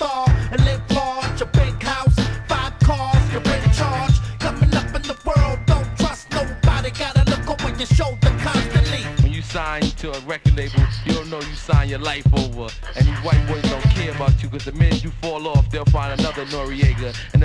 star and live large, a big house, 5 cars, you're in charge. Coming up in the world, don't trust nobody, gotta look over your shoulder constantly. When you sign to a record label, you don't know you sign your life over. And these white boys don't care about you, cause the minute you fall off, they'll find another Noriega. And